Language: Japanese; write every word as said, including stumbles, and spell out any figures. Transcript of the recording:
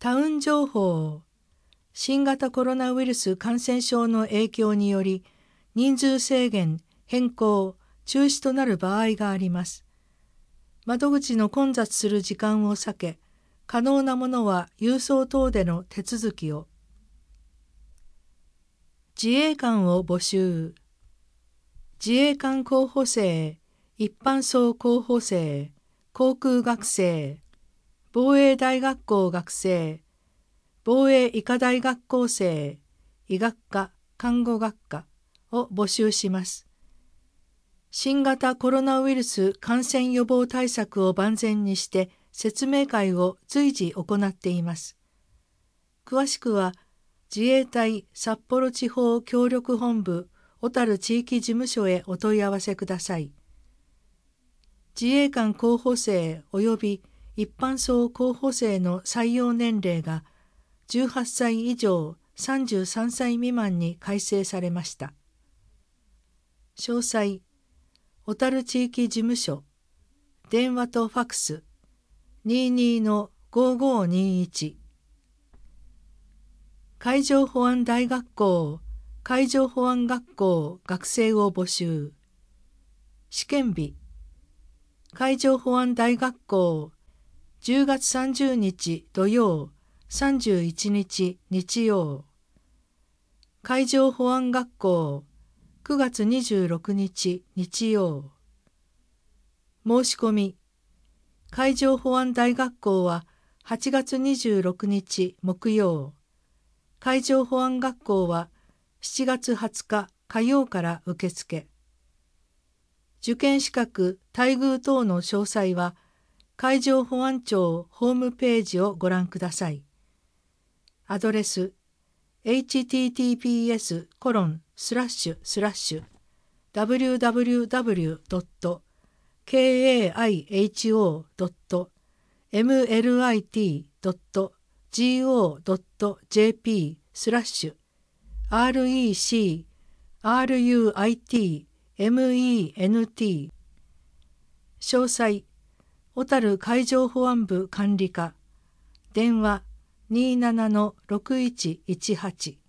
タウン情報。新型コロナウイルス感染症の影響により、人数制限、変更、中止となる場合があります。窓口の混雑する時間を避け、可能なものは郵送等での手続きを。自衛官を募集。自衛官候補生、一般層候補生、航空学生、防衛大学校学生、防衛医科大学校生、医学科、看護学科を募集します。新型コロナウイルス感染予防対策を万全にして説明会を随時行っています。詳しくは自衛隊札幌地方協力本部小樽地域事務所へお問い合わせください。自衛官候補生及び一般層候補生の採用年齢がじゅうはっさい以上さんじゅうさんさい未満に改正されました。詳細、小樽地域事務所、電話とファクス にじゅうにのごーごーにーいち。海上保安大学校、海上保安学校学生を募集。試験日、海上保安大学校、じゅうがつさんじゅうにち土曜、さんじゅういちにち日曜。海上保安学校、くがつにじゅうろくにち日曜。申し込み、海上保安大学校ははちがつにじゅうろくにち木曜。海上保安学校はしちがつはつか火曜から受付。受験資格、待遇等の詳細は海上保安庁ホームページをご覧ください。アドレス エイチティーティーピーエスコロンスラッシュスラッシュダブリューダブリューダブリュードットケーエーアイエイチオードットエムエルアイティードットジーオードットジェーピースラッシュアールイーシーアールユーアイティーエムイーエヌティー。詳細、小樽海上保安部管理課、電話にじゅうななのろくいちいちはち。